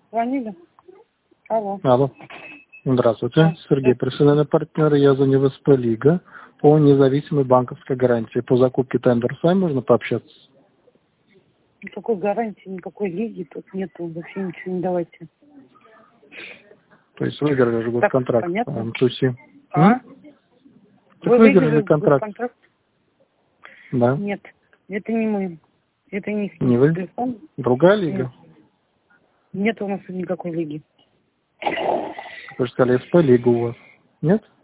Звонили? Алло. Алло. Здравствуйте. Сергей, профессиональный партнер Язанев СП Лига по независимой банковской гарантии. По закупке тендер с вами можно пообщаться? Никакой гарантии, никакой лиги тут нету. Вообще ничего не давайте. То есть выиграли же госконтракт понятно. МТУСИ. А? Так Вы выиграли контракт? Да. Нет, это не мы. Это не их Не вы? телефон. Другая лига? Нет у нас никакой лиги. Вы же сказали, СП Лига у вас. Нет?